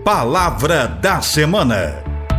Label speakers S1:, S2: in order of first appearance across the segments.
S1: Palavra da Semana.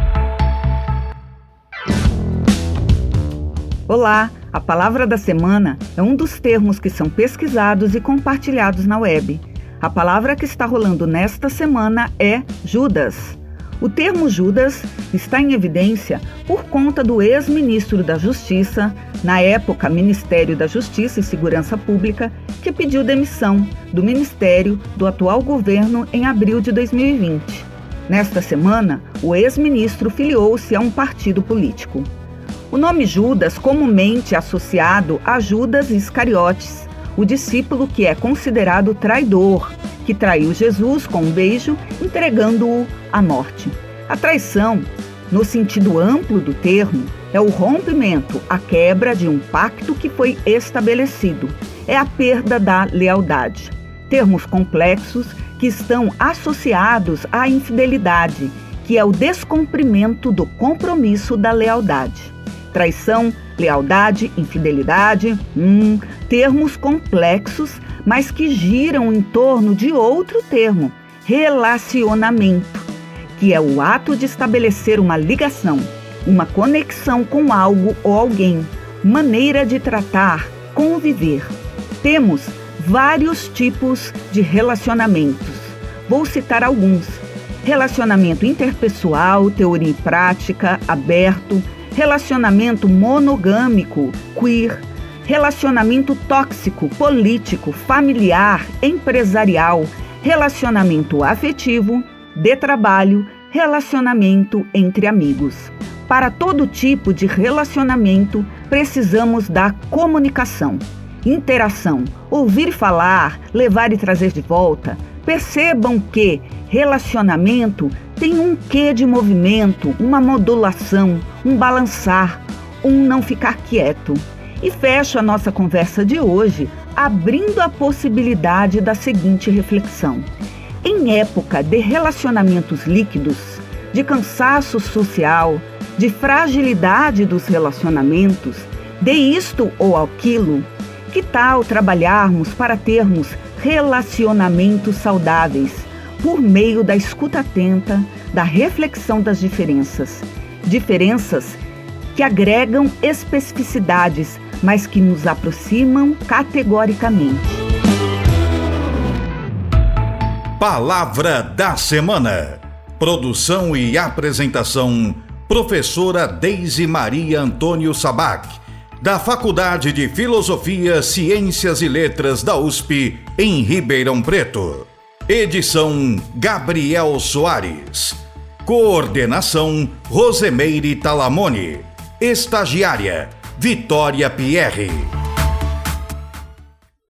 S2: Olá, a Palavra da Semana é um dos termos que são pesquisados e compartilhados na web. A palavra que está rolando nesta semana é Judas. O termo Judas está em evidência por conta do ex-ministro da Justiça, na época Ministério da Justiça e Segurança Pública, que pediu demissão do ministério do atual governo em abril de 2020. Nesta semana, o ex-ministro filiou-se a um partido político. O nome Judas comumente é associado a Judas Iscariotes, o discípulo que é considerado traidor, que traiu Jesus com um beijo, entregando-o à morte. A traição, no sentido amplo do termo, é o rompimento, a quebra de um pacto que foi estabelecido. É a perda da lealdade. Termos complexos que estão associados à infidelidade, que é o descumprimento do compromisso da lealdade. Traição, lealdade, infidelidade, termos complexos, mas que giram em torno de outro termo, relacionamento, que é o ato de estabelecer uma ligação, uma conexão com algo ou alguém, maneira de tratar, conviver. Temos vários tipos de relacionamentos. Vou citar alguns. Relacionamento interpessoal, teoria e prática, aberto, relacionamento monogâmico, queer, relacionamento tóxico, político, familiar, empresarial, relacionamento afetivo, de trabalho, relacionamento entre amigos. Para todo tipo de relacionamento, precisamos da comunicação, interação, ouvir falar, levar e trazer de volta. Percebam que relacionamento tem um quê de movimento, uma modulação, um balançar, um não ficar quieto. E fecho a nossa conversa de hoje abrindo a possibilidade da seguinte reflexão. Em época de relacionamentos líquidos, de cansaço social, de fragilidade dos relacionamentos, de isto ou aquilo, que tal trabalharmos para termos relacionamentos saudáveis por meio da escuta atenta, da reflexão das diferenças? Diferenças que agregam especificidades, mas que nos aproximam categoricamente.
S1: Palavra da Semana. Produção e apresentação, professora Deise Maria Antônio Sabac, da Faculdade de Filosofia, Ciências e Letras da USP, em Ribeirão Preto. Edição Gabriel Soares. Coordenação Rosemeire Talamone. Estagiária Vitória Pierre.